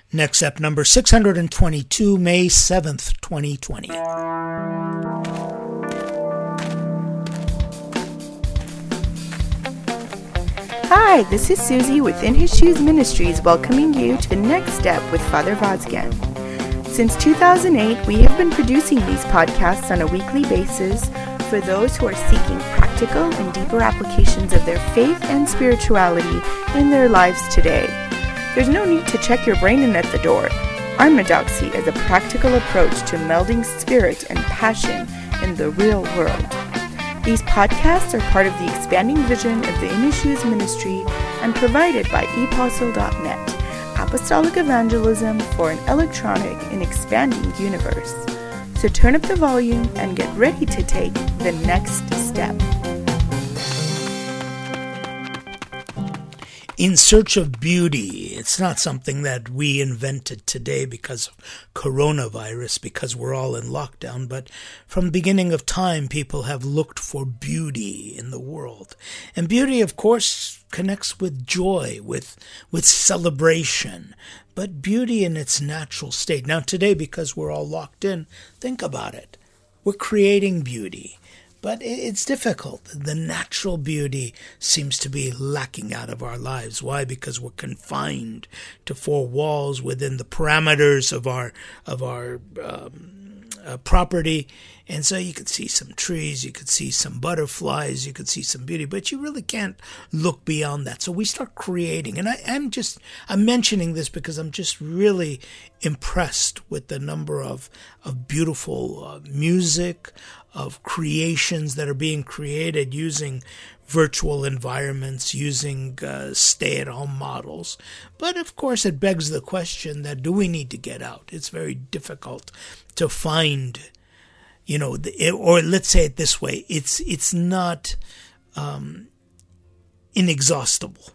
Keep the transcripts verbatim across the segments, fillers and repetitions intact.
Next up, number six hundred twenty-two, May seventh, twenty twenty. Hi, this is Susie with In His Shoes Ministries welcoming you to the next step with Father Vazgen. Since two thousand eight, we have been producing these podcasts on a weekly basis for those who are seeking practical and deeper applications of their faith and spirituality in their lives today. There's no need to check your brain in at the door. Orthodoxy is a practical approach to melding spirit and passion in the real world. These podcasts are part of the expanding vision of the In His Shoes Ministry and provided by e postle dot net, apostolic evangelism for an electronic and expanding universe. So turn up the volume and get ready to take the next step. In search of beauty, it's not something that we invented today because of coronavirus, because we're all in lockdown, but from the beginning of time, people have looked for beauty in the world. And beauty, of course, connects with joy, with, with celebration, but beauty in its natural state. Now today, because we're all locked in, think about it. We're creating beauty. But it's difficult. The natural beauty seems to be lacking out of our lives. Why? Because we're confined to four walls within the parameters of our of our um, uh, property. And so you could see some trees, you could see some butterflies, you could see some beauty, but you really can't look beyond that. So we start creating. And I, I'm just, I'm mentioning this because I'm just really impressed with the number of, of beautiful uh, music, of creations that are being created using virtual environments, using uh, stay-at-home models. But of course, it begs the question that do we need to get out? It's very difficult to find, you know, the, or let's say it this way: it's it's not um, inexhaustible.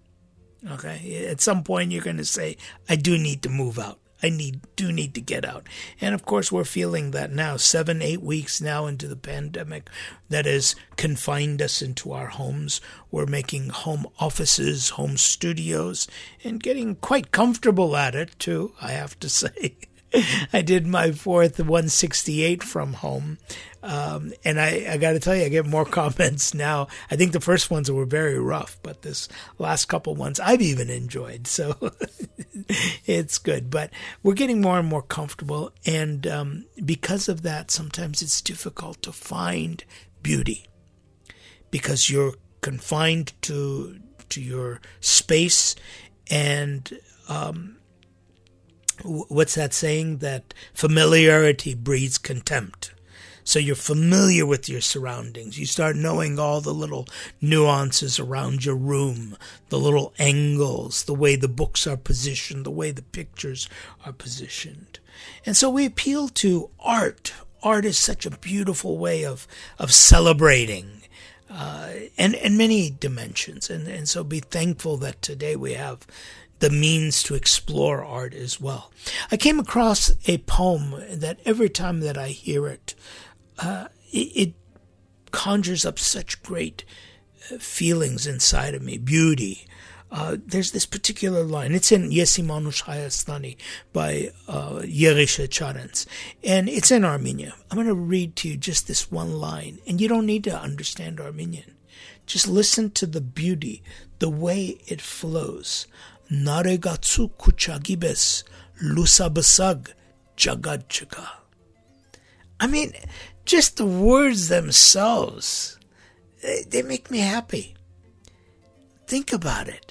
Okay, at some point you're going to say, I do need to move out. I need do need to get out. And of course, we're feeling that now, seven, eight weeks now into the pandemic that has confined us into our homes. We're making home offices, home studios, and getting quite comfortable at it, too, I have to say. I did my fourth one sixty-eight from home. Um, and I, I got to tell you, I get more comments now. I think the first ones were very rough, but this last couple ones I've even enjoyed. So it's good. But we're getting more and more comfortable. And um, because of that, sometimes it's difficult to find beauty because you're confined to to your space. And um what's that saying? That familiarity breeds contempt. So you're familiar with your surroundings. You start knowing all the little nuances around your room, the little angles, the way the books are positioned, the way the pictures are positioned. And so we appeal to art. Art is such a beautiful way of, of celebrating. Uh, and, and many dimensions. And, and so be thankful that today we have the means to explore art as well. I came across a poem that every time that I hear it, uh, it, it conjures up such great feelings inside of me, beauty. Uh, there's this particular line. It's in Yesimanush Hayastani by uh, Yerisha Charens, and it's in Armenian. I'm going to read to you just this one line, and you don't need to understand Armenian. Just listen to the beauty, the way it flows. Naregatsu kuchagibes lusabasag jagadchika. I mean, just the words themselves, they, they make me happy. Think about it.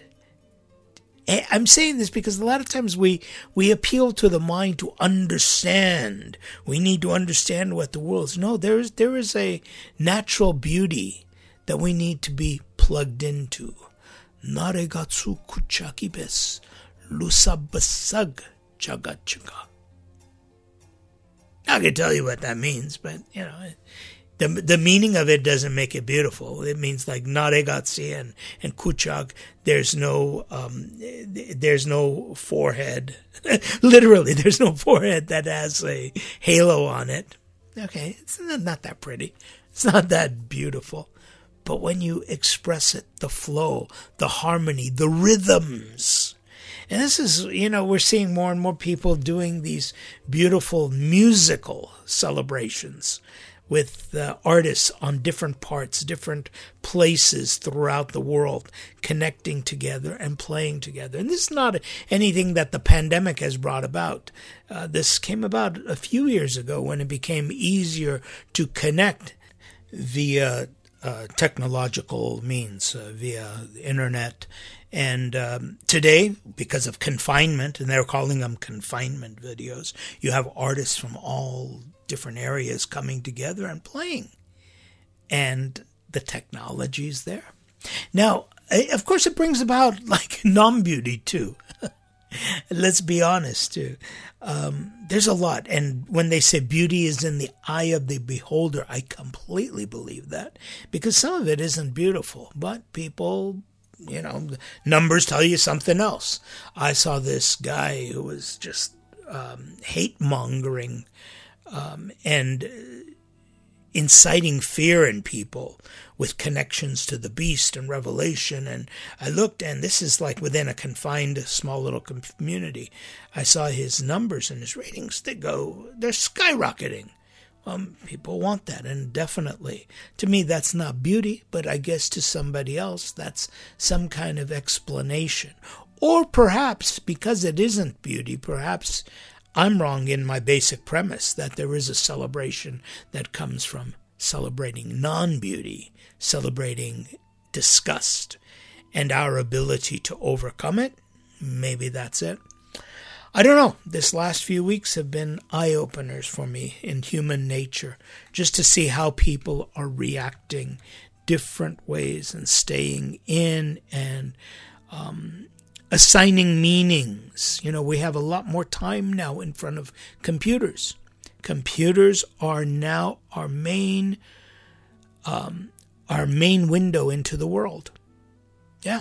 I'm saying this because a lot of times we, we appeal to the mind to understand. We need to understand what the world is. No, there is, there is a natural beauty that we need to be plugged into. Naregatsu kuchakibes lusabasag jagatchika. I can tell you what that means, but you know, the the meaning of it doesn't make it beautiful. It means like naregatsi and and kuchak. There's no um, there's no forehead. Literally, there's no forehead that has a halo on it. Okay, it's not that pretty. It's not that beautiful. But when you express it, the flow, the harmony, the rhythms, And this is, you know, we're seeing more and more people doing these beautiful musical celebrations with uh, artists on different parts, different places throughout the world, connecting together and playing together. And this is not anything that the pandemic has brought about. Uh, this came about a few years ago when it became easier to connect via uh, technological means, uh, via the internet. And um, today, because of confinement, and they're calling them confinement videos, you have artists from all different areas coming together and playing. And the technology is there. Now, of course, it brings about like non-beauty too. Let's be honest too. Um, there's a lot. And when they say beauty is in the eye of the beholder, I completely believe that. Because some of it isn't beautiful, but people, you know, numbers tell you something else. I saw this guy who was just um, hate-mongering Um, and inciting fear in people with connections to the beast and Revelation. And I looked, and this is like within a confined, small little community. I saw his numbers and his ratings. They go, they're skyrocketing. Um, people want that, and definitely, to me, that's not beauty, but I guess to somebody else, that's some kind of explanation. Or perhaps, because it isn't beauty, perhaps I'm wrong in my basic premise that there is a celebration that comes from celebrating non-beauty, celebrating disgust, and our ability to overcome it. Maybe that's it. I don't know. This last few weeks have been eye-openers for me in human nature, just to see how people are reacting different ways and staying in and um assigning meanings. You know, we have a lot more time now in front of computers. Computers are now our main, um, our main window into the world. Yeah.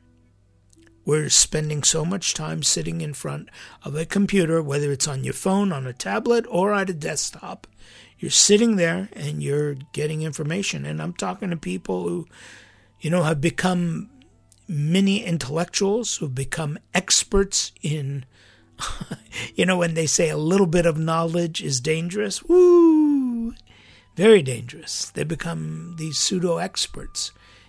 We're spending so much time sitting in front of a computer, whether it's on your phone, on a tablet, or at a desktop. You're sitting there and you're getting information. And I'm talking to people who, you know, have become many intellectuals who've become experts in, you know, when they say a little bit of knowledge is dangerous, woo, very dangerous. They become these pseudo-experts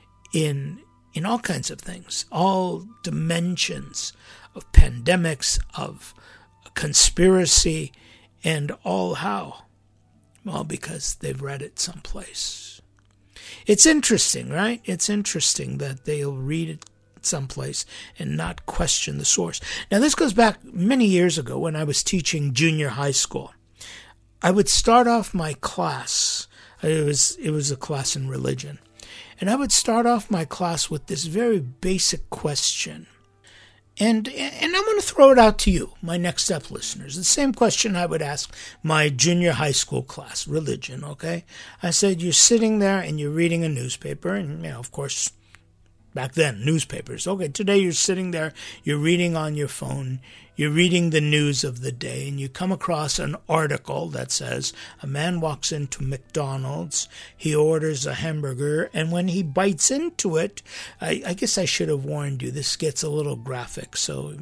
in in all kinds of things, all dimensions of pandemics, of conspiracy, and all how? Well, because they've read it someplace. It's interesting, right? It's interesting that they'll read it someplace and not question the source. Now, this goes back many years ago when I was teaching junior high school. I would start off my class. It was, it was a class in religion. And I would start off my class with this very basic question. And and I'm going to throw it out to you, my Next Step listeners. The same question I would ask my junior high school class, religion, okay? I said, you're sitting there and you're reading a newspaper, and, you know, of course, back then, newspapers. Okay, today you're sitting there, you're reading on your phone, you're reading the news of the day, and you come across an article that says a man walks into McDonald's, he orders a hamburger, and when he bites into it, I, I guess I should have warned you, this gets a little graphic, so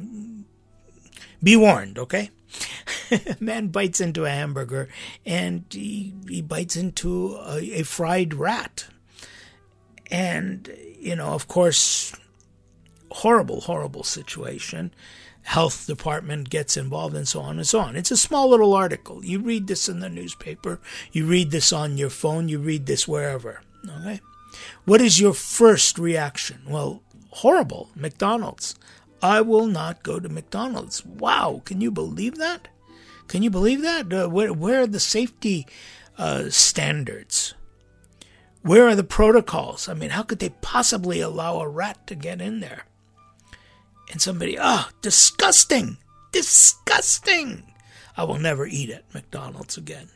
be warned, okay? A man bites into a hamburger, and he, he bites into a, a fried rat. And, you know, of course, horrible, horrible situation. Health department gets involved and so on and so on. It's a small little article. You read this in the newspaper. You read this on your phone. You read this wherever. Okay? What is your first reaction? Well, horrible. McDonald's. I will not go to McDonald's. Wow. Can you believe that? Can you believe that? Uh, where, where are the safety uh, standards? Where are the protocols? I mean, how could they possibly allow a rat to get in there? And somebody, oh, disgusting, disgusting. I will never eat at McDonald's again.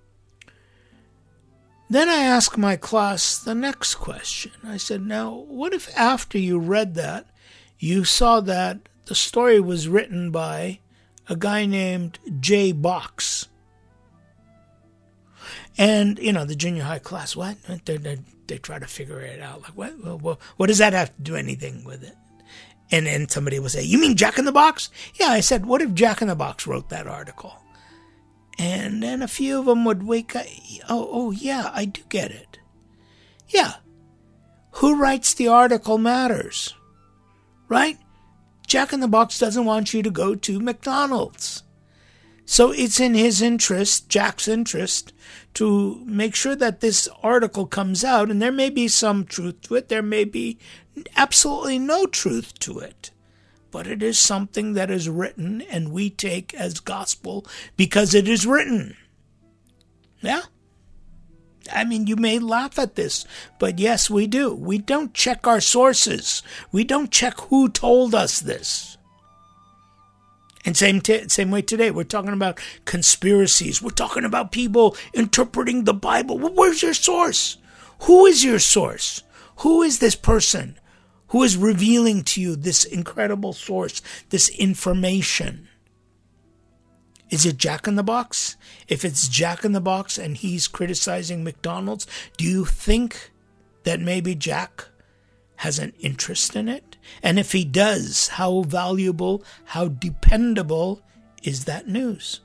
Then I asked my class the next question. I said, now, what if after you read that, you saw that the story was written by a guy named Jay Box? And, you know, the junior high class, what? They, they, they try to figure it out. Like, what, what, what does that have to do anything with it? And then somebody will say, you mean Jack in the Box? Yeah, I said, what if Jack in the Box wrote that article? And then a few of them would wake up. Oh, oh yeah, I do get it. Yeah. Who writes the article matters, right? Jack in the Box doesn't want you to go to McDonald's. So it's in his interest, Jack's interest, to make sure that this article comes out, and there may be some truth to it, there may be absolutely no truth to it, but it is something that is written, and we take as gospel because it is written. Yeah? I mean, you may laugh at this, but yes, we do. We don't check our sources. We don't check who told us this. And same t- same way today, we're talking about conspiracies. We're talking about people interpreting the Bible. Well, where's your source? Who is your source? Who is this person who is revealing to you this incredible source, this information? Is it Jack in the Box? If it's Jack in the Box and he's criticizing McDonald's, do you think that maybe Jack has an interest in it? And if he does, how valuable, how dependable is that news?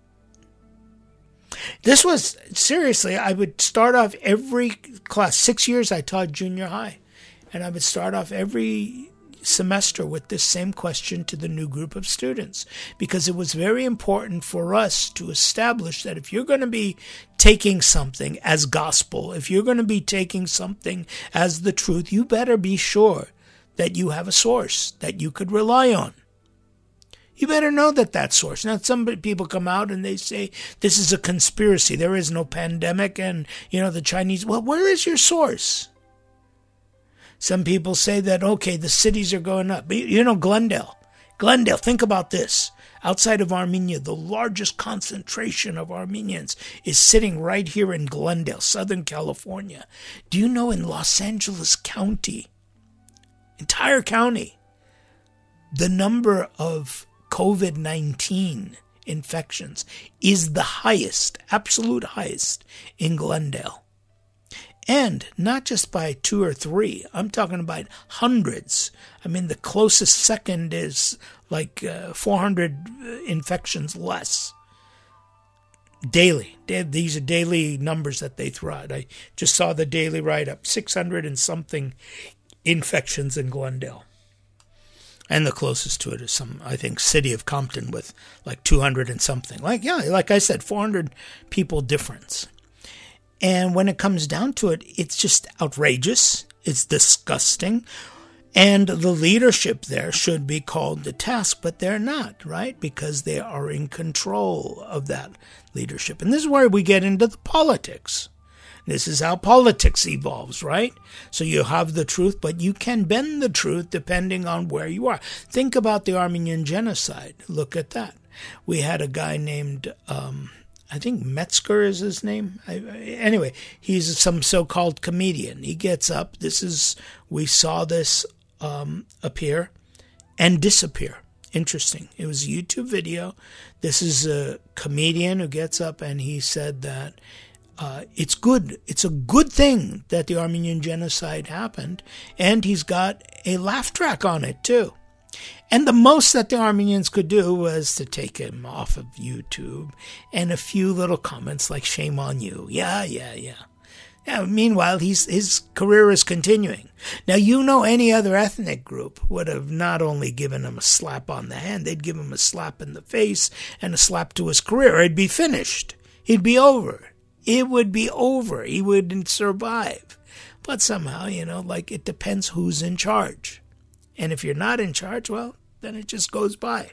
This was, seriously, I would start off every class. Six years I taught junior high. And I would start off every semester with this same question to the new group of students, because it was very important for us to establish that if you're going to be taking something as gospel, if you're going to be taking something as the truth, you better be sure that you have a source that you could rely on. You better know that that source. Now, some people come out and they say, this is a conspiracy. There is no pandemic and, you know, the Chinese. Well, where is your source? Some people say that, okay, the cities are going up. You know, Glendale. Glendale, think about this. Outside of Armenia, the largest concentration of Armenians is sitting right here in Glendale, Southern California. Do you know in Los Angeles County, entire county, the number of covid nineteen infections is the highest, absolute highest in Glendale. And not just by two or three. I'm talking about hundreds. I mean, the closest second is like uh, four hundred infections less daily. These are daily numbers that they throw out. I just saw the daily write-up. six hundred and something infections in Glendale. And the closest to it is some, I think, city of Compton with like two hundred and something. Like, yeah, like I said, four hundred people difference. And when it comes down to it, it's just outrageous. It's disgusting. And the leadership there should be called to task, but they're not, right? Because they are in control of that leadership. And this is where we get into the politics. This is how politics evolves, right? So you have the truth, but you can bend the truth depending on where you are. Think about the Armenian genocide. Look at that. We had a guy named... Um, I think Metzger is his name. I, anyway, he's some so-called comedian. He gets up. This is, we saw this um, appear and disappear. Interesting. It was a YouTube video. This is a comedian who gets up and he said that uh, it's good. It's a good thing that the Armenian genocide happened. And he's got a laugh track on it too. And the most that the Armenians could do was to take him off of YouTube and a few little comments like, shame on you. Yeah, yeah, yeah. Yeah. Meanwhile, he's, his career is continuing. Now, you know, any other ethnic group would have not only given him a slap on the hand, they'd give him a slap in the face and a slap to his career. It'd be finished. He'd be over. It would be over. He wouldn't survive. But somehow, you know, like it depends who's in charge. And if you're not in charge, well, then it just goes by.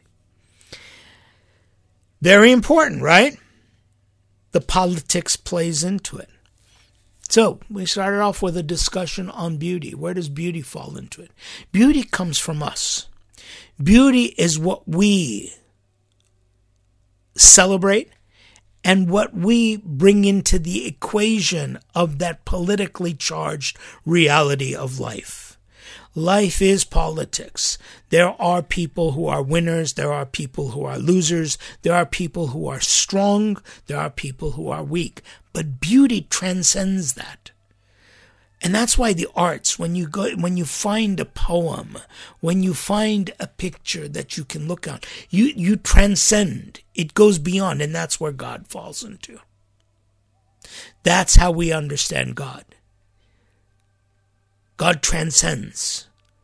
Very important, right? The politics plays into it. So we started off with a discussion on beauty. Where does beauty fall into it? Beauty comes from us. Beauty is what we celebrate and what we bring into the equation of that politically charged reality of life. Life is politics. There are people who are winners. There are people who are losers. There are people who are strong. There are people who are weak. But beauty transcends that. And that's why the arts, when you go, when you find a poem, when you find a picture that you can look on, you, you transcend. It goes beyond, and that's where God falls into. That's how we understand God. God transcends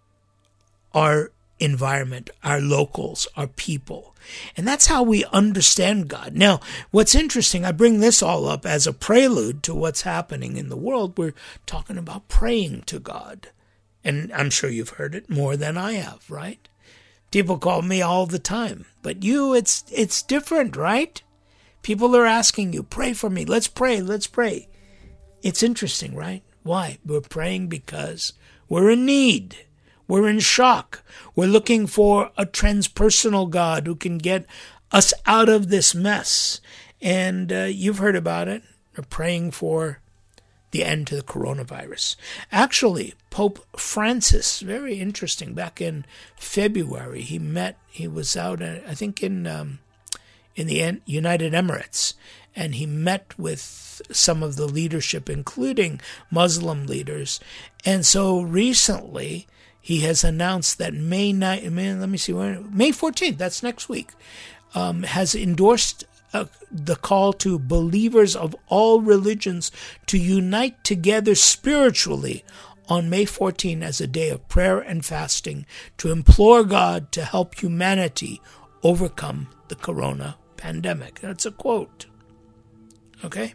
our environment, our locals, our people. And that's how we understand God. Now, what's interesting, I bring this all up as a prelude to what's happening in the world. We're talking about praying to God. And I'm sure you've heard it more than I have, right? People call me all the time. But you, it's it's different, right? People are asking you, pray for me. Let's pray, let's pray. It's interesting, right? Why? We're praying because we're in need. We're in shock. We're looking for a transpersonal God who can get us out of this mess. And uh, you've heard about it. We're praying for the end to the coronavirus. Actually, Pope Francis, very interesting, back in February, he met, he was out, uh, I think, in um, in the United Emirates, and he met with some of the leadership, including Muslim leaders. And so recently, he has announced that May ninth, let me see, May fourteenth, that's next week, um, has endorsed uh, the call to believers of all religions to unite together spiritually on May fourteenth as a day of prayer and fasting to implore God to help humanity overcome the corona pandemic. That's a quote. Okay?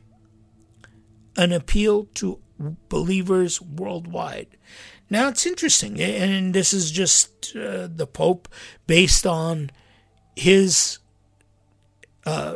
An appeal to believers worldwide. Now, it's interesting, and this is just uh, the Pope based on his uh,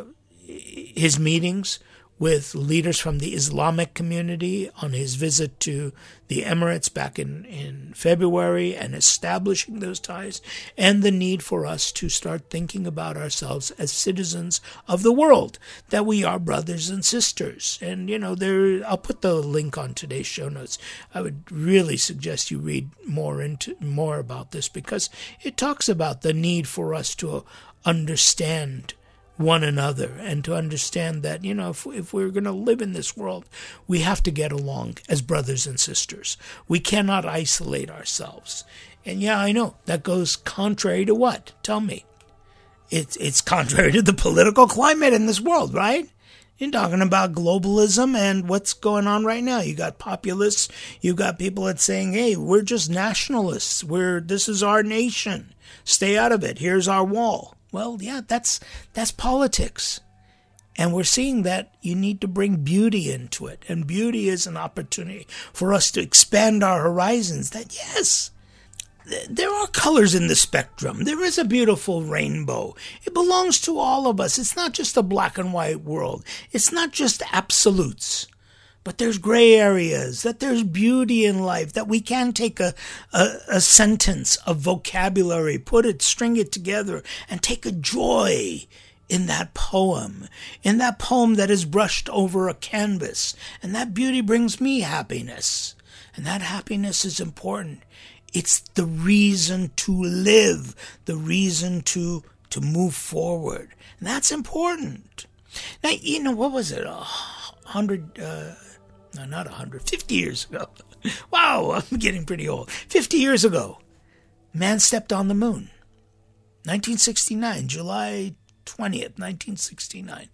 his meetings with leaders from the Islamic community on his visit to the Emirates back in, in February and establishing those ties, and the need for us to start thinking about ourselves as citizens of the world, that we are brothers and sisters. And, you know, there, I'll put the link on today's show notes. I would really suggest you read more into more about this, because it talks about the need for us to understand one another and to understand that, you know, if, if we're going to live in this world, we have to get along as brothers and sisters. We cannot isolate ourselves. And yeah, I know that goes contrary to what? Tell me. It's, it's contrary to the political climate in this world, right? You're talking about globalism and what's going on right now. You got populists. You got people that saying, hey, we're just nationalists. We're, this is our nation. Stay out of it. Here's our wall. Well, yeah, that's that's politics. And we're seeing that you need to bring beauty into it. And beauty is an opportunity for us to expand our horizons. That, yes, th- there are colors in the spectrum. There is a beautiful rainbow. It belongs to all of us. It's not just a black and white world. It's not just absolutes. But there's gray areas, that there's beauty in life, that we can take a, a, a sentence of vocabulary, put it, string it together, and take a joy in that poem, in that poem that is brushed over a canvas. And that beauty brings me happiness. And that happiness is important. It's the reason to live, the reason to, to move forward. And that's important. Now, you know, what was it, a hundred... Uh, No, not one hundred, fifty years ago. Wow, I'm getting pretty old. fifty years ago, man stepped on the moon. nineteen sixty-nine, July twentieth, nineteen sixty-nine.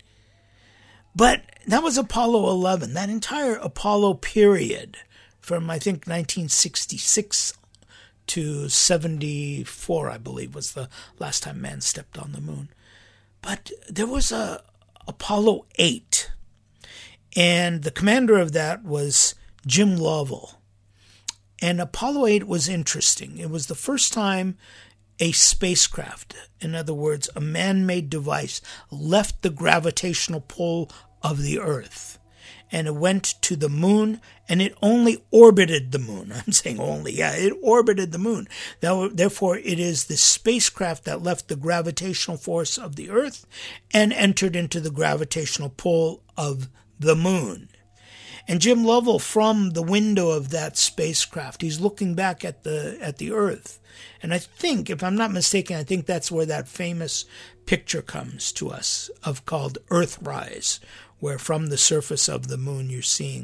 But that was Apollo eleven. That entire Apollo period from, I think, nineteen sixty-six to seventy-four, I believe, was the last time man stepped on the moon. But there was a Apollo eight. And the commander of that was Jim Lovell. And Apollo eight was interesting. It was the first time a spacecraft, in other words, a man-made device, left the gravitational pull of the Earth. And it went to the moon, and it only orbited the moon. I'm saying only, yeah, it orbited the moon. Therefore, it is the spacecraft that left the gravitational force of the Earth and entered into the gravitational pull of the moon. And Jim Lovell, from the window of that spacecraft, he's looking back at the at the Earth. And I think, if I'm not mistaken, I think that's where that famous picture comes to us of called Earthrise, where from the surface of the moon you're seeing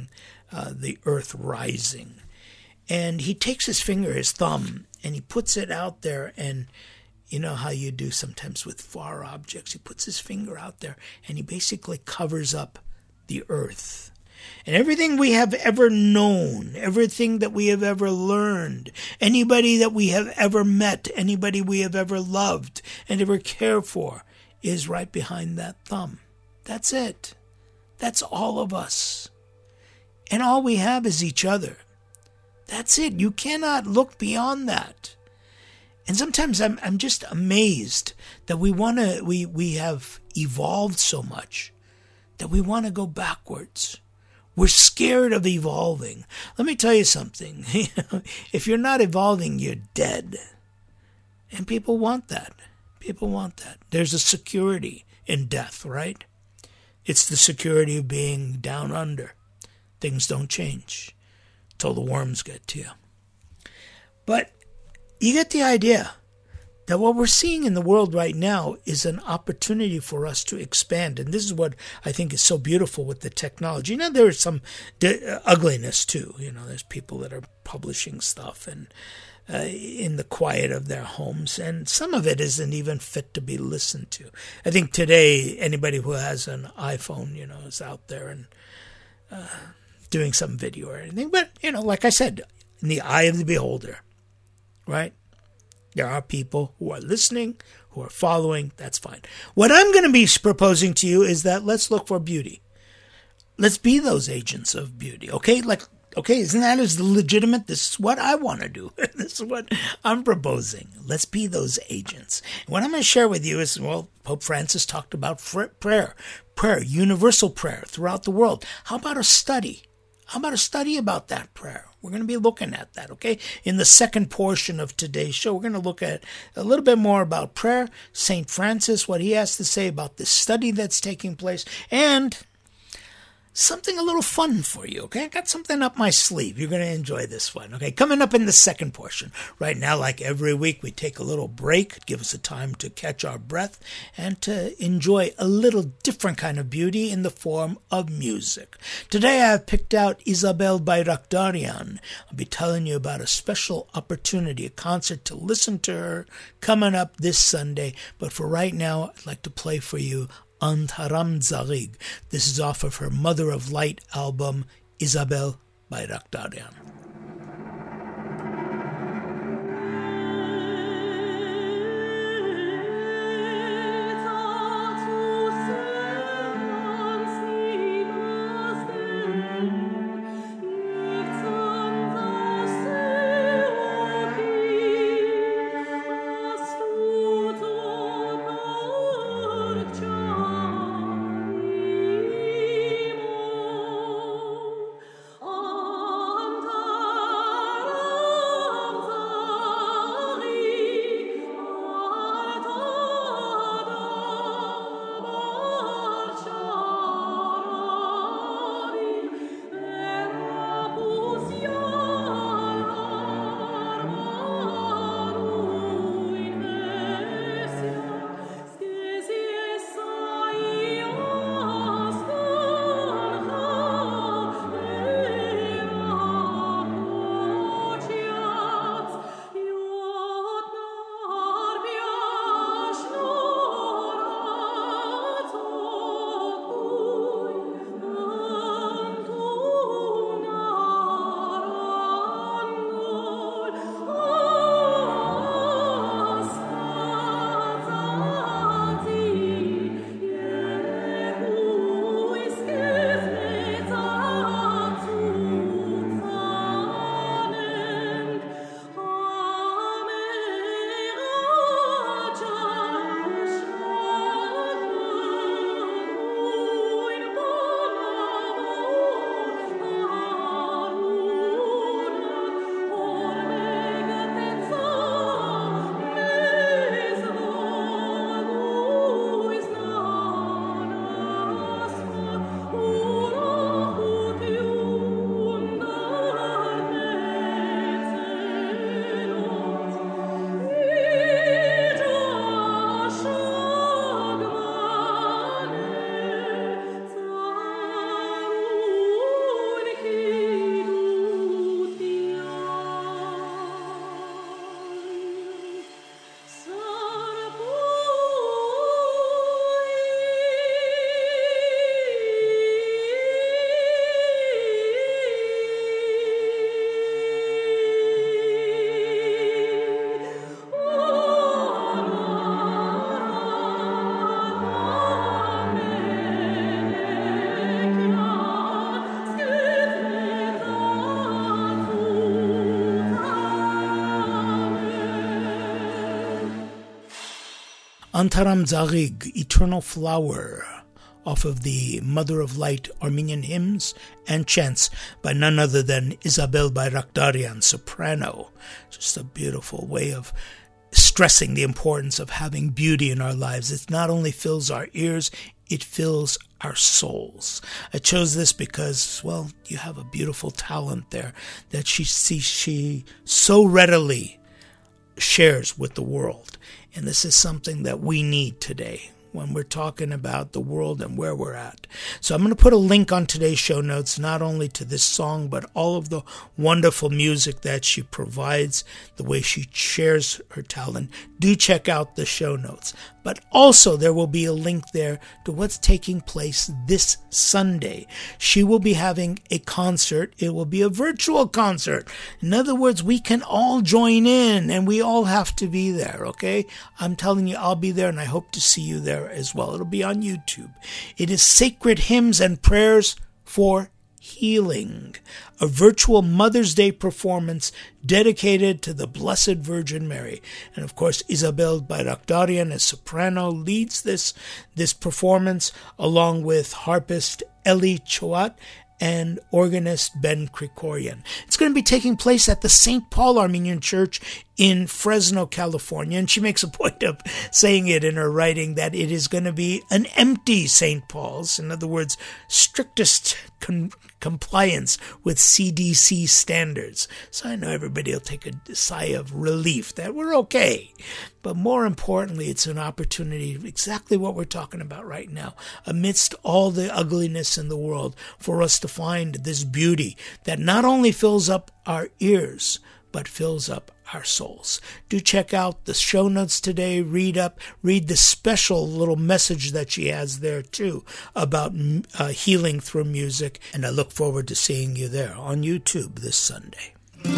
uh, the earth rising. And he takes his finger, his thumb, and he puts it out there, and you know how you do sometimes with far objects. He puts his finger out there, and he basically covers up the earth. And everything we have ever known, everything that we have ever learned, anybody that we have ever met, anybody we have ever loved and ever cared for, is right behind that thumb. That's it. That's all of us. And all we have is each other. That's it. You cannot look beyond that. And sometimes I'm I'm just amazed that we want to we we have evolved so much that we want to go backwards. We're scared of evolving. Let me tell you something. If you're not evolving, you're dead. And people want that. People want that. There's a security in death, right? It's the security of being down under. Things don't change till the worms get to you. But you get the idea that what we're seeing in the world right now is an opportunity for us to expand. And this is what I think is so beautiful with the technology. Now, there is some d- uh, ugliness, too. You know, there's people that are publishing stuff and uh, in the quiet of their homes. And some of it isn't even fit to be listened to. I think today, anybody who has an iPhone, you know, is out there and uh, doing some video or anything. But, you know, like I said, in the eye of the beholder, right? There are people who are listening, who are following. That's fine. What I'm going to be proposing to you is that let's look for beauty. Let's be those agents of beauty. Okay? Like, okay, isn't that as legitimate? This is what I want to do. This is what I'm proposing. Let's be those agents. And what I'm going to share with you is, well, Pope Francis talked about prayer, prayer, universal prayer throughout the world. How about a study? How about a study about that prayer? We're going to be looking at that, okay? In the second portion of today's show, we're going to look at a little bit more about prayer, Saint Francis, what he has to say about this study that's taking place, and something a little fun for you, okay? I got something up my sleeve. You're going to enjoy this one, okay? Coming up in the second portion. Right now, like every week, we take a little break, give us a time to catch our breath, and to enjoy a little different kind of beauty in the form of music. Today, I've picked out Isabel Bayraktaryan. I'll be telling you about a special opportunity, a concert to listen to her coming up this Sunday. But for right now, I'd like to play for you Ant Haram Zarig. This is off of her Mother of Light album, Isabel Bayraktaryan. Oh Antaram Zarig, Eternal Flower, off of the Mother of Light Armenian Hymns and Chants by none other than Isabel Bayrakdarian, soprano. Just a beautiful way of stressing the importance of having beauty in our lives. It not only fills our ears, it fills our souls. I chose this because, well, you have a beautiful talent there that she she, she so readily shares with the world. And this is something that we need today when we're talking about the world and where we're at. So I'm going to put a link on today's show notes, not only to this song, but all of the wonderful music that she provides, the way she shares her talent. Do check out the show notes. But also there will be a link there to what's taking place this Sunday. She will be having a concert. It will be a virtual concert. In other words, we can all join in and we all have to be there, okay? I'm telling you, I'll be there and I hope to see you there as well. It'll be on YouTube. It is Sacred Hymns and Prayers for Healing, a virtual Mother's Day performance dedicated to the Blessed Virgin Mary. And of course, Isabel Bayrakdarian as soprano leads this, this performance along with harpist Eli Choat and organist Ben Krikorian. It's going to be taking place at the Saint Paul Armenian Church in Fresno, California, and she makes a point of saying it in her writing that it is going to be an empty Saint Paul's. In other words, strictest con- compliance with C D C standards. So I know everybody will take a sigh of relief that we're okay. But more importantly, it's an opportunity, exactly what we're talking about right now, amidst all the ugliness in the world, for us to find this beauty that not only fills up our ears, but fills up our souls. Do check out the show notes today. Read up, read the special little message that she has there too about uh, healing through music. And I look forward to seeing you there on YouTube this Sunday.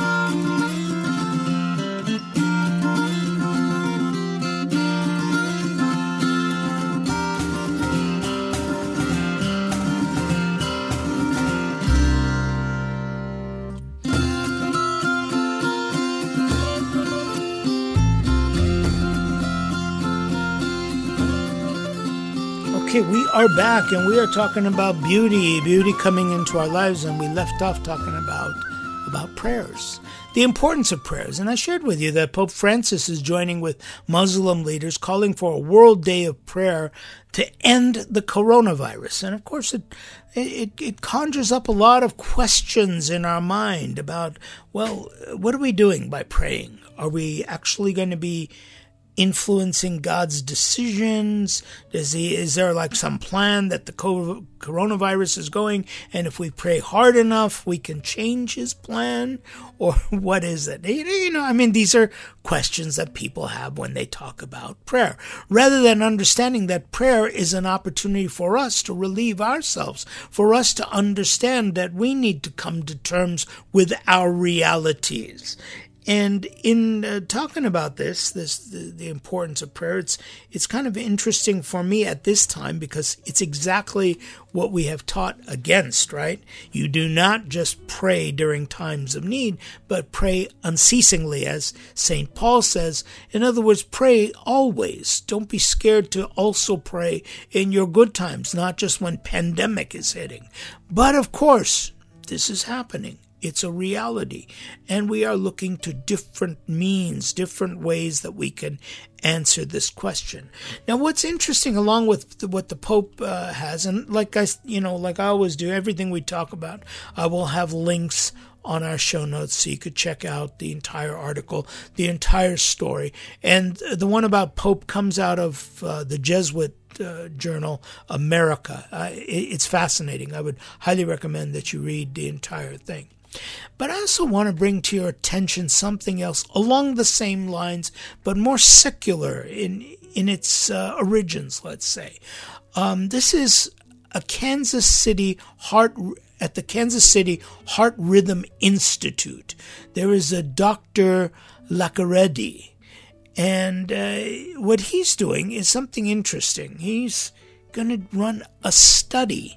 Okay, we are back and we are talking about beauty, beauty coming into our lives, and we left off talking about, about prayers, the importance of prayers. And I shared with you that Pope Francis is joining with Muslim leaders calling for a World Day of Prayer to end the coronavirus. And of course, it, it, it conjures up a lot of questions in our mind about, well, what are we doing by praying? Are we actually going to be influencing God's decisions? Does he, is there like some plan that the coronavirus is going, and if we pray hard enough, we can change his plan? Or what is it? You know, I mean, these are questions that people have when they talk about prayer, rather than understanding that prayer is an opportunity for us to relieve ourselves, for us to understand that we need to come to terms with our realities. And in uh, talking about this, this the, the importance of prayer, it's, it's kind of interesting for me at this time because it's exactly what we have taught against, right? You do not just pray during times of need, but pray unceasingly, as Saint Paul says. In other words, pray always. Don't be scared to also pray in your good times, not just when pandemic is hitting. But of course, this is happening. It's a reality, and we are looking to different means, different ways that we can answer this question. Now, what's interesting, along with the, what the Pope uh, has, and like I, you know, like I always do, everything we talk about, I will have links on our show notes so you could check out the entire article, the entire story. And the one about Pope comes out of uh, the Jesuit uh, journal, America. Uh, it, it's fascinating. I would highly recommend that you read the entire thing. But I also want to bring to your attention something else along the same lines, but more secular in in its uh, origins, let's say. Um, this is a Kansas City heart at the Kansas City Heart Rhythm Institute. There is a Doctor Lacaredi, and uh, what he's doing is something interesting. He's going to run a study,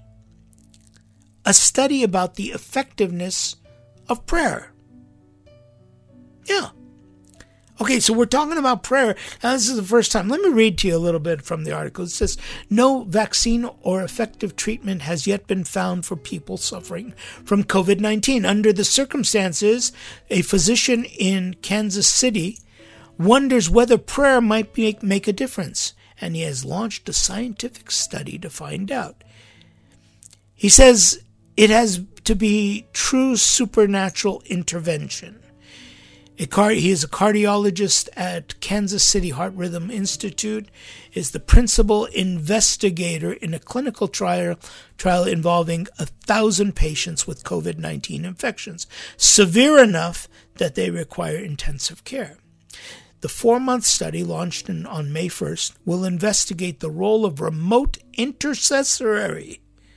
a study about the effectiveness of prayer. Yeah. Okay, so we're talking about prayer. Now, this is the first time. Let me read to you a little bit from the article. It says, no vaccine or effective treatment has yet been found for people suffering from covid nineteen. Under the circumstances, a physician in Kansas City wonders whether prayer might make, make a difference, and he has launched a scientific study to find out. He says it has to be true supernatural intervention. A car- he is a cardiologist at Kansas City Heart Rhythm Institute, is the principal investigator in a clinical trial trial involving a thousand patients with covid nineteen infections, severe enough that they require intensive care. The four-month study, launched in, on May first, will investigate the role of remote intercessory,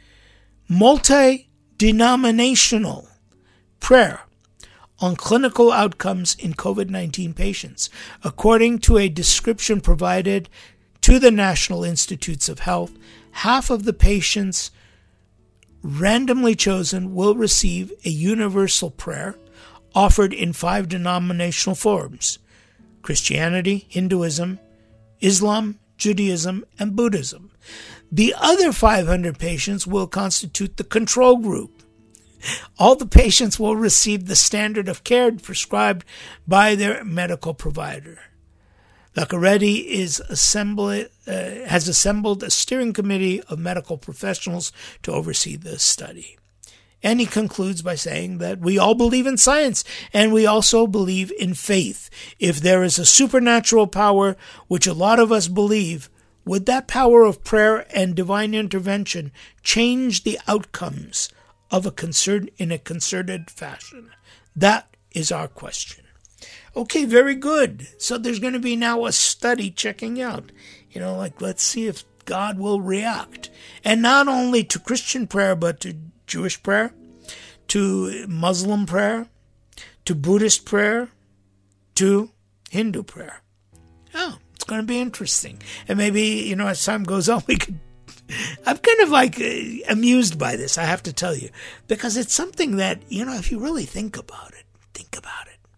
multi-denominational prayer on clinical outcomes in covid nineteen patients. According to a description provided to the National Institutes of Health, half of the patients randomly chosen will receive a universal prayer offered in five denominational forms: Christianity, Hinduism, Islam, Judaism, and Buddhism. The other five hundred patients will constitute the control group. All the patients will receive the standard of care prescribed by their medical provider. Doctor Reddy is assembly, uh, has assembled a steering committee of medical professionals to oversee this study. And he concludes by saying that we all believe in science, and we also believe in faith. If there is a supernatural power, which a lot of us believe, would that power of prayer and divine intervention change the outcomes of a concern in a concerted fashion? That is our question. Okay, very good. So there's going to be now a study checking out, you know, like, let's see if God will react. And not only to Christian prayer, but to Jewish prayer, to Muslim prayer, to Buddhist prayer, to Hindu prayer. Oh, it's going to be interesting. And maybe, you know, as time goes on, we could I'm kind of like uh, amused by this, I have to tell you, because it's something that, you know, if you really think about it, think about it.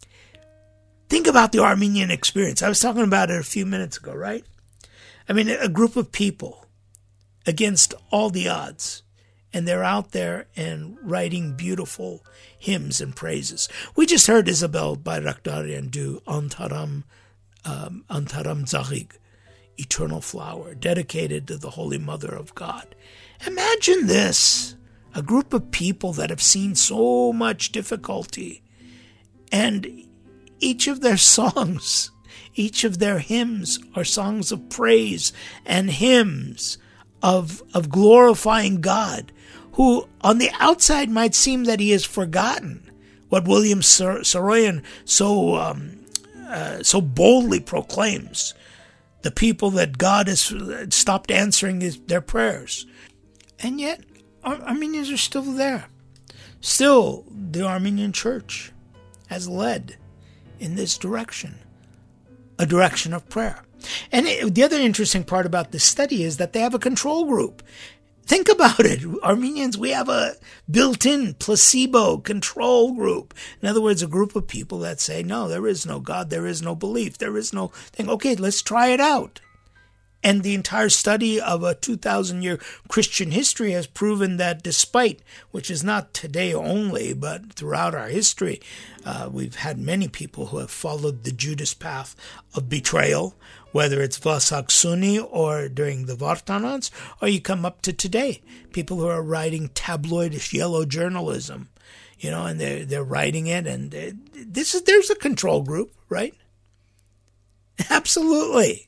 Think about the Armenian experience. I was talking about it a few minutes ago, right? I mean, a group of people against all the odds, and they're out there and writing beautiful hymns and praises. We just heard Isabel Bayraktaryan do Antaram, um, Antaram Zahig, Eternal Flower, dedicated to the Holy Mother of God. Imagine this, a group of people that have seen so much difficulty, and each of their songs, each of their hymns are songs of praise and hymns of, of glorifying God, who on the outside might seem that he has forgotten what William Saroyan so, um, uh, so boldly proclaims. The people that God has stopped answering his, their prayers. And yet, Ar- Armenians are still there. Still, the Armenian church has led in this direction, a direction of prayer. And it, the other interesting part about this study is that they have a control group. Think about it. Armenians, we have a built-in placebo control group. In other words, a group of people that say, no, there is no God, there is no belief, there is no thing. Okay, let's try it out. And the entire study of a two thousand year Christian history has proven that despite, which is not today only, but throughout our history, uh, we've had many people who have followed the Judas path of betrayal, whether it's Vasak Suni or during the Vartanants, or you come up to today, people who are writing tabloidish yellow journalism, you know, and they're, they're writing it, and this is there's a control group, right? Absolutely.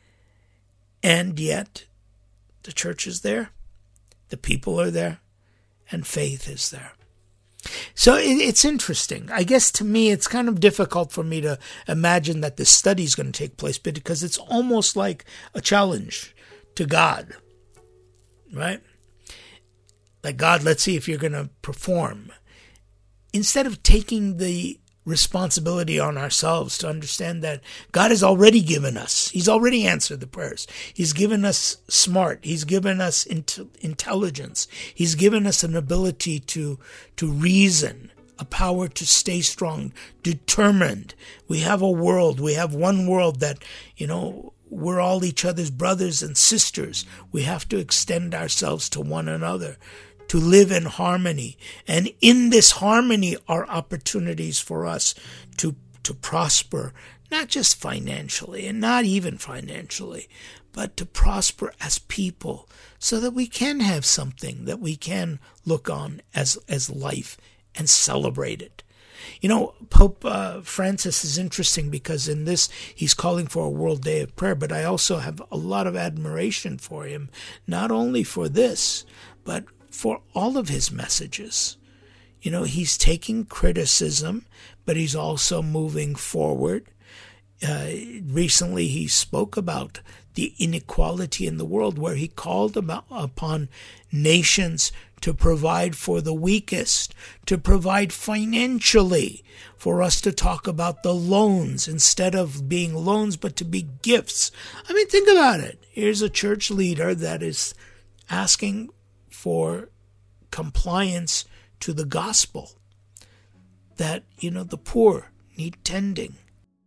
And yet, the church is there, the people are there, and faith is there. So it, it's interesting. I guess to me, it's kind of difficult for me to imagine that this study is going to take place, because it's almost like a challenge to God, right? Like, God, let's see if you're going to perform. Instead of taking the responsibility on ourselves to understand that God has already given us. He's already answered the prayers. He's given us smart. He's given us int- intelligence. He's given us an ability to, to reason a power to stay strong, determined. We have a world, we have one world that, you know, we're all each other's brothers and sisters. We have to extend ourselves to one another, to live in harmony. And in this harmony are opportunities for us to, to prosper, not just financially and not even financially, but to prosper as people so that we can have something that we can look on as, as life and celebrate it. You know, Pope uh, Francis is interesting because in this, he's calling for a World Day of Prayer, but I also have a lot of admiration for him, not only for this, but for all of his messages. You know, he's taking criticism, but he's also moving forward. Uh, recently, he spoke about the inequality in the world, where he called about, upon nations to provide for the weakest, to provide financially, for us to talk about the loans instead of being loans, but to be gifts. I mean, think about it. Here's a church leader that is asking for compliance to the gospel, that, you know, the poor need tending.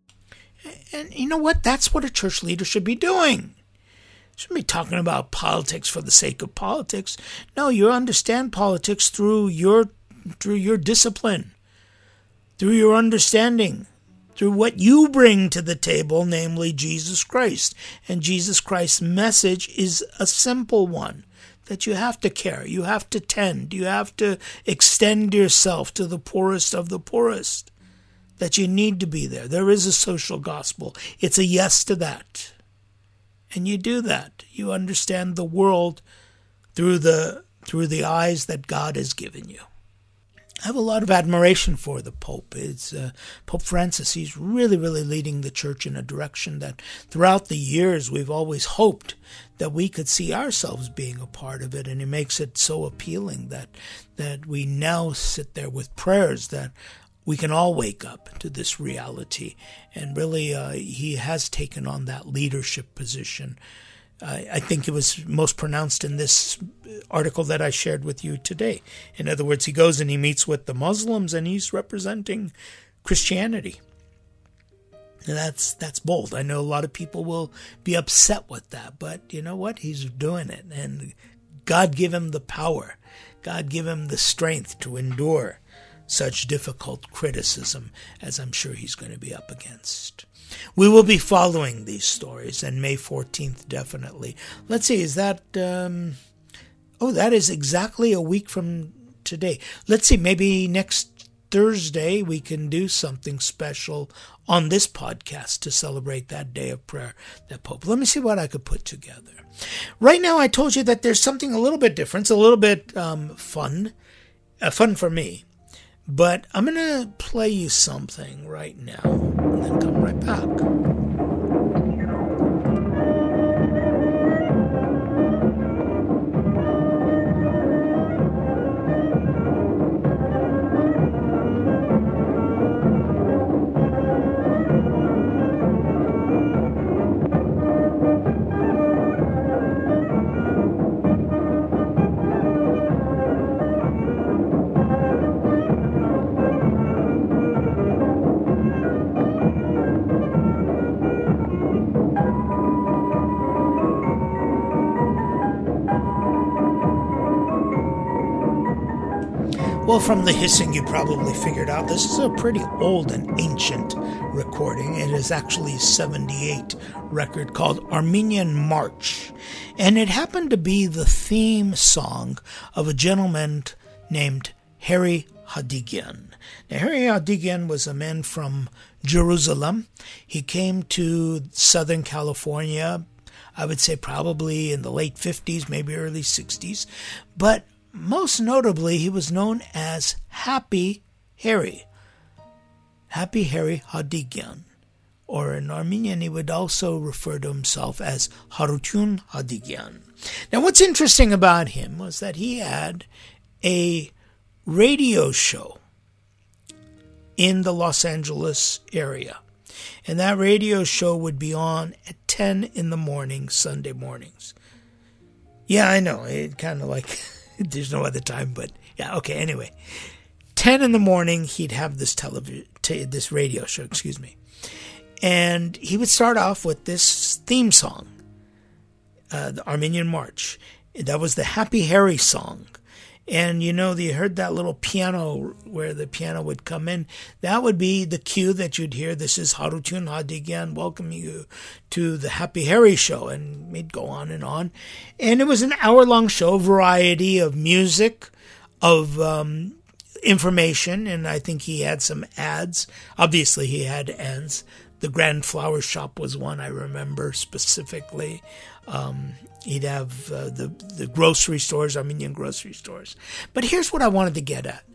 And you know what? That's what a church leader should be doing. Shouldn't be talking about politics for the sake of politics. No, you understand politics through your through your discipline, through your understanding, through what you bring to the table, namely Jesus Christ. And Jesus Christ's message is a simple one, that you have to care, you have to tend, you have to extend yourself to the poorest of the poorest, that you need to be there. There is a social gospel. It's a yes to that. And you do that. You understand the world through the through the eyes that God has given you. I have a lot of admiration for the Pope. It's uh, Pope Francis. He's really, really leading the church in a direction that throughout the years we've always hoped that we could see ourselves being a part of it. And he makes it so appealing that that we now sit there with prayers that we can all wake up to this reality. And really, uh, he has taken on that leadership position. Uh, I think it was most pronounced in this article that I shared with you today. In other words, he goes and he meets with the Muslims and he's representing Christianity. And that's that's bold. I know a lot of people will be upset with that, but you know what? He's doing it. And God give him the power. God give him the strength to endure such difficult criticism as I'm sure he's going to be up against. We will be following these stories, and May fourteenth definitely. Let's see, is that, um, oh, that is exactly a week from today. Let's see, maybe next Thursday we can do something special on this podcast to celebrate that day of prayer, that Pope. Let me see what I could put together. Right now I told you that there's something a little bit different, it's a little bit um, fun, uh, fun for me. But I'm going to play you something right now and then come right back. Well, from the hissing, you probably figured out this is a pretty old and ancient recording. It is actually a seventy-eight record called Armenian March. And it happened to be the theme song of a gentleman named Harry Hadigyan. Now, Harry Hadigyan was a man from Jerusalem. He came to Southern California, I would say probably in the late fifties, maybe early sixties. But most notably, he was known as Happy Harry. Happy Harry Hadigyan. Or in Armenian, he would also refer to himself as Harutun Hadigyan. Now, what's interesting about him was that he had a radio show in the Los Angeles area. And that radio show would be on at ten in the morning, Sunday mornings. Yeah, I know, it kind of like... There's no other time, but yeah, okay, anyway. ten in the morning, he'd have this television, t- this radio show, excuse me. And he would start off with this theme song, uh, the Armenian March. That was the Happy Harry song. And, you know, you heard that little piano where the piano would come in. That would be the cue that you'd hear. This is Harutun Hadigyan welcoming you to the Happy Harry show. And he'd go on and on. And it was an hour-long show, a variety of music, of um, information. And I think he had some ads. Obviously, he had ads. The Grand Flower Shop was one I remember specifically. Um, he'd have uh, the the grocery stores, Armenian grocery stores. But here's what I wanted to get at.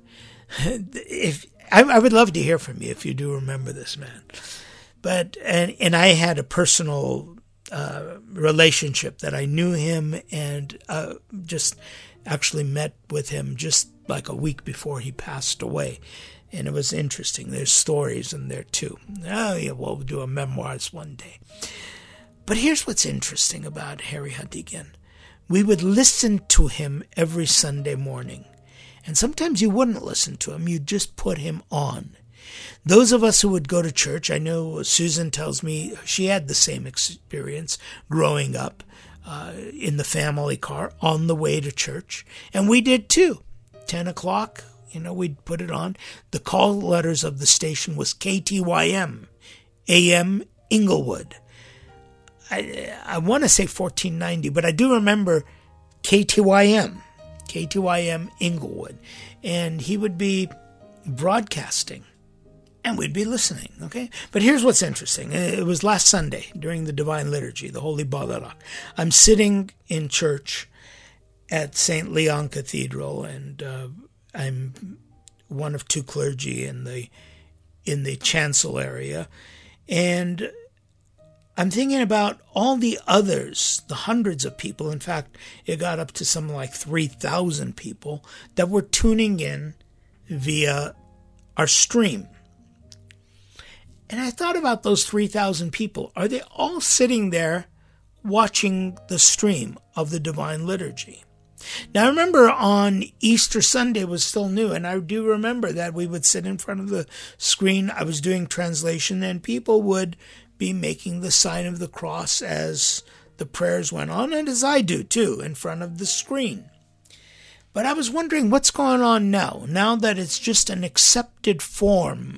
If I, I would love to hear from you if you do remember this man. But and and I had a personal uh, relationship that I knew him and uh, just actually met with him just like a week before he passed away. And it was interesting. There's stories in there too. Oh yeah, we'll do a memoirs one day. But here's what's interesting about Harry Hadigyan. We would listen to him every Sunday morning. And sometimes you wouldn't listen to him. You'd just put him on. Those of us who would go to church, I know Susan tells me she had the same experience growing up uh, in the family car on the way to church. And we did too. ten o'clock, you know, we'd put it on. The call letters of the station was K T Y M, A M Inglewood. I, I want to say fourteen ninety, but I do remember K T Y M, K T Y M Inglewood. And he would be broadcasting, and we'd be listening, okay? But here's what's interesting. It was last Sunday during the Divine Liturgy, the Holy Balarak. I'm sitting in church at Saint Leon Cathedral, and uh, I'm one of two clergy in the in the chancel area, and I'm thinking about all the others, the hundreds of people. In fact, it got up to something like three thousand people that were tuning in via our stream. And I thought about those three thousand people. Are they all sitting there watching the stream of the Divine Liturgy? Now, I remember on Easter Sunday was still new, and I do remember that we would sit in front of the screen. I was doing translation, and people would be making the sign of the cross as the prayers went on, and as I do too, in front of the screen. But I was wondering what's going on now, now that it's just an accepted form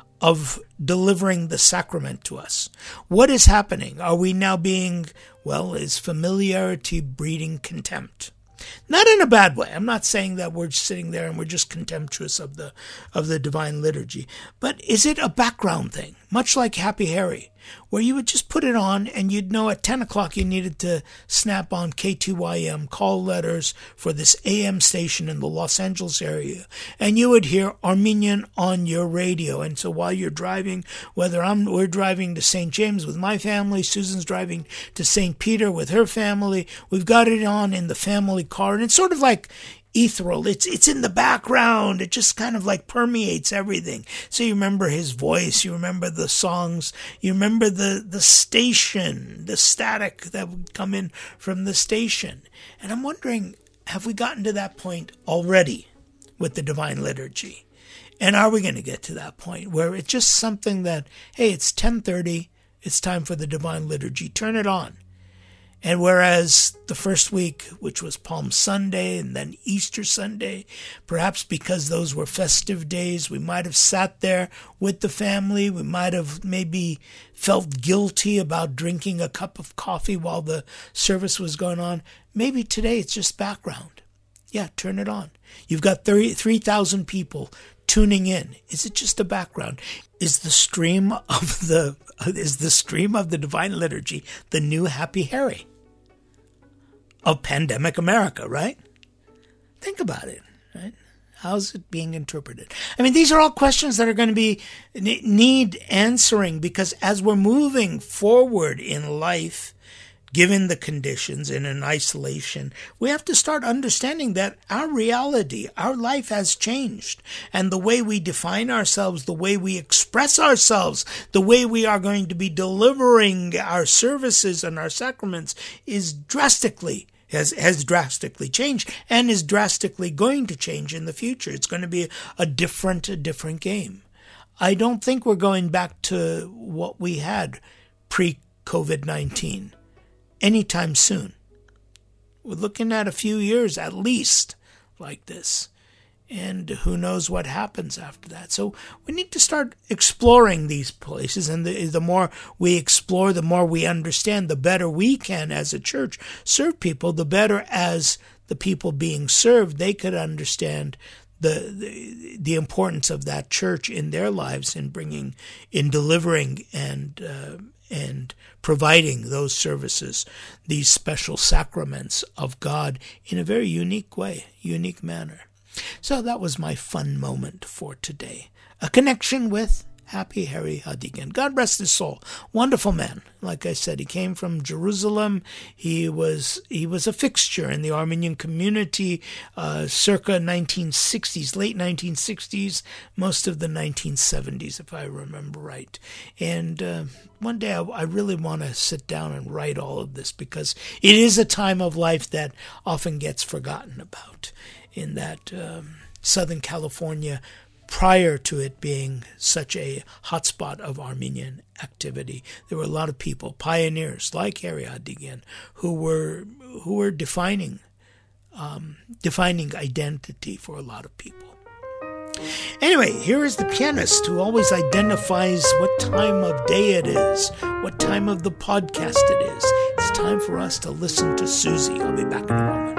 of delivering the sacrament to us. What is happening? Are we now being, well, is familiarity breeding contempt? Not in a bad way. I'm not saying that we're sitting there and we're just contemptuous of the of the Divine Liturgy. But is it a background thing, much like Happy Harry, where you would just put it on and you'd know at ten o'clock you needed to snap on K T Y M, call letters for this A M station in the Los Angeles area, and you would hear Armenian on your radio. And so while you're driving, whether I'm we're driving to Saint James with my family, Susan's driving to Saint Peter with her family, we've got it on in the family car, and it's sort of like ethereal. It's it's in the background. It just kind of like permeates everything. So you remember his voice. You remember the songs. You remember the, the station, the static that would come in from the station. And I'm wondering, have we gotten to that point already with the Divine Liturgy? And are we going to get to that point where it's just something that, hey, it's ten thirty. It's time for the Divine Liturgy. Turn it on. And whereas the first week, which was Palm Sunday and then Easter Sunday, perhaps because those were festive days, we might have sat there with the family. We might have maybe felt guilty about drinking a cup of coffee while the service was going on. Maybe today it's just background. Yeah, turn it on. You've got three thousand people tuning in. Is it just a background? Is the stream of the is the stream of the Divine Liturgy the new Happy Harry of pandemic America, right? Think about it, right? How's it being interpreted? I mean, these are all questions that are going to be need answering, because as we're moving forward in life, given the conditions and in isolation, we have to start understanding that our reality, our life has changed. And the way we define ourselves, the way we express ourselves, the way we are going to be delivering our services and our sacraments is drastically has has drastically changed and is drastically going to change in the future. It's going to be a different, a different game. I don't think we're going back to what we had pre-COVID nineteen anytime soon. We're looking at a few years at least like this. And who knows what happens after that. So we need to start exploring these places. And the, the more we explore, the more we understand, the better we can, as a church, serve people, the better as the people being served, they could understand the, the, the importance of that church in their lives in bringing, in delivering and, uh, and providing those services, these special sacraments of God in a very unique way, unique manner. So that was my fun moment for today. A connection with Happy Harry Hadigan. God rest his soul. Wonderful man. Like I said, he came from Jerusalem. He was he was a fixture in the Armenian community uh, circa nineteen sixties, late nineteen sixties, most of the nineteen seventies, if I remember right. And uh, one day I, I really want to sit down and write all of this, because it is a time of life that often gets forgotten about. In that um, Southern California, prior to it being such a hotspot of Armenian activity, there were a lot of people, pioneers like Harry Hadigan, who were who were defining um, defining identity for a lot of people. Anyway, here is the pianist who always identifies what time of day it is, what time of the podcast it is. It's time for us to listen to Susie. I'll be back in a moment.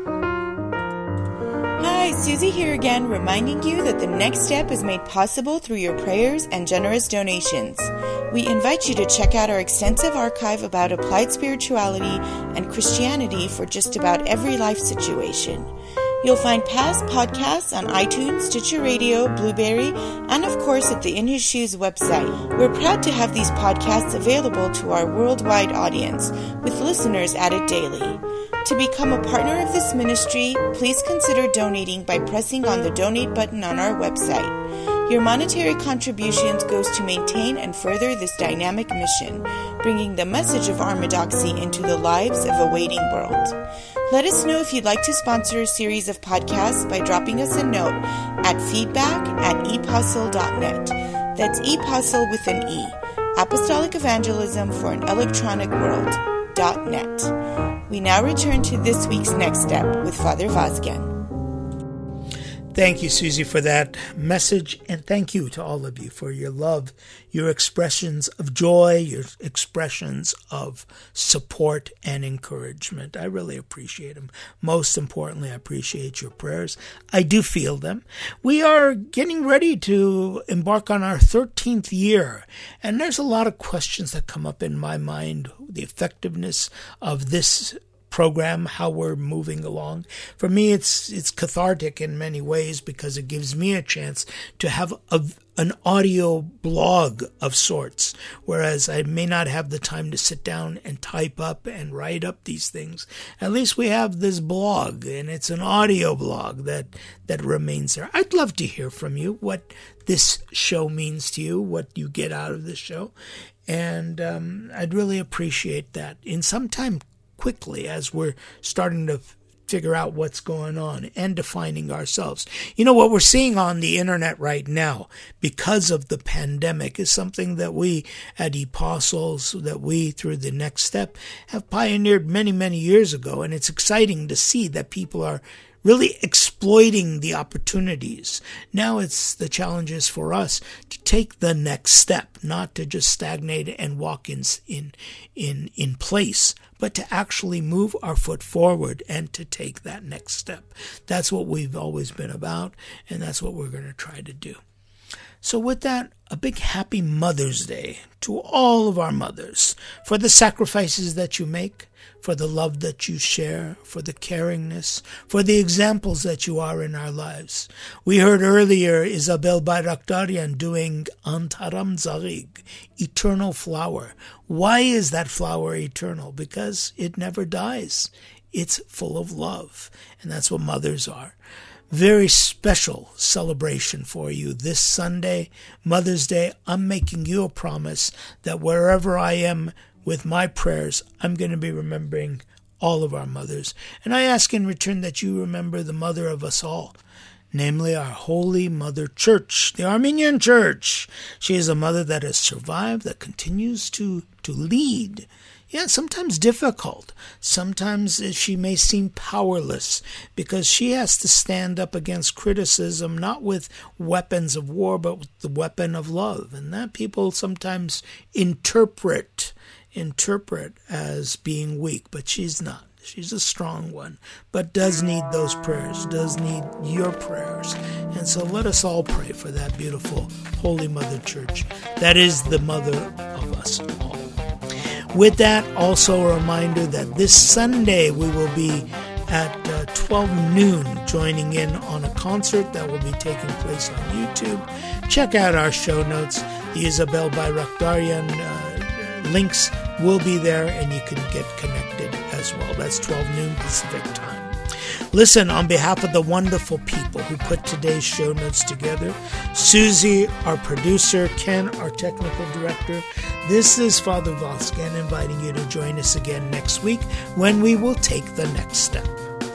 Hi, Susie here again, reminding you that the next step is made possible through your prayers and generous donations. We invite you to check out our extensive archive about applied spirituality and Christianity for just about every life situation. You'll find past podcasts on iTunes, Stitcher Radio, Blueberry, and of course at the In His Shoes website. We're proud to have these podcasts available to our worldwide audience, with listeners added daily. To become a partner of this ministry, please consider donating by pressing on the donate button on our website. Your monetary contributions goes to maintain and further this dynamic mission, bringing the message of Armadoxy into the lives of a waiting world. Let us know if you'd like to sponsor a series of podcasts by dropping us a note at feedback at epostle dot net. That's epostle with an E. Apostolic Evangelism for an Electronic World. Dot net. We now return to this week's Next Step with Father Vazgen. Thank you, Susie, for that message, and thank you to all of you for your love, your expressions of joy, your expressions of support and encouragement. I really appreciate them. Most importantly, I appreciate your prayers. I do feel them. We are getting ready to embark on our thirteenth year, and there's a lot of questions that come up in my mind, the effectiveness of this program, how we're moving along. For me, it's it's cathartic in many ways, because it gives me a chance to have a, an audio blog of sorts, whereas I may not have the time to sit down and type up and write up these things. At least we have this blog, and it's an audio blog that that remains there. I'd love to hear from you, what this show means to you, what you get out of this show, and um, I'd really appreciate that. In some time, quickly, as we're starting to figure out what's going on and defining ourselves. You know, what we're seeing on the internet right now, because of the pandemic, is something that we at Apostles, that we through the Next Step, have pioneered many, many years ago. And it's exciting to see that people are really exploiting the opportunities. Now it's the challenges for us to take the next step, not to just stagnate and walk in in in in place, but to actually move our foot forward and to take that next step. That's what we've always been about, and that's what we're going to try to do. So with that, a big happy Mother's Day to all of our mothers, for the sacrifices that you make, for the love that you share, for the caringness, for the examples that you are in our lives. We heard earlier Isabel Bayraktaryan doing Antaram Zarig, eternal flower. Why is that flower eternal? Because it never dies. It's full of love, and that's what mothers are. Very special celebration for you this Sunday, Mother's Day. I'm making you a promise that wherever I am with my prayers, I'm going to be remembering all of our mothers. And I ask in return that you remember the mother of us all, namely our Holy Mother Church, the Armenian Church. She is a mother that has survived, that continues to, to lead. Yeah, sometimes difficult. Sometimes she may seem powerless because she has to stand up against criticism, not with weapons of war, but with the weapon of love. And that people sometimes interpret, interpret as being weak, but she's not. She's a strong one, but does need those prayers, does need your prayers. And so let us all pray for that beautiful Holy Mother Church. That is the mother of us all. With that, also a reminder that this Sunday we will be at uh, twelve noon joining in on a concert that will be taking place on YouTube. Check out our show notes. The Isabel Bayraktaryan uh, links will be there, and you can get connected as well. That's twelve noon Pacific time. Listen, on behalf of the wonderful people who put today's show notes together, Susie, our producer, Ken, our technical director, this is Father Vazgen inviting you to join us again next week when we will take the next step.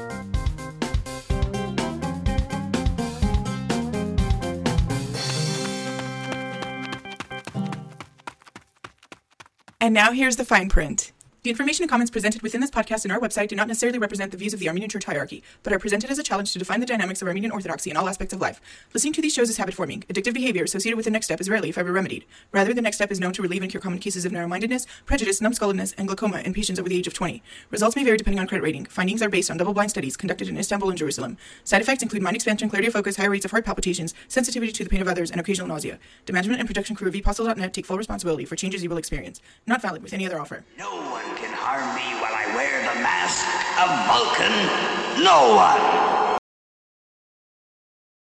And now here's the fine print. The information and comments presented within this podcast and our website do not necessarily represent the views of the Armenian Church hierarchy, but are presented as a challenge to define the dynamics of Armenian Orthodoxy in all aspects of life. Listening to these shows is habit-forming. Addictive behavior associated with the next step is rarely, if ever, remedied. Rather, the next step is known to relieve and cure common cases of narrow-mindedness, prejudice, numbskulledness, and glaucoma in patients over the age of twenty. Results may vary depending on credit rating. Findings are based on double-blind studies conducted in Istanbul and Jerusalem. Side effects include mind expansion, clarity of focus, higher rates of heart palpitations, sensitivity to the pain of others, and occasional nausea. The management and production crew of v postal dot net take full responsibility for changes you will experience. Not valid with any other offer. No one can harm me while I wear the mask of Vulcan. No one.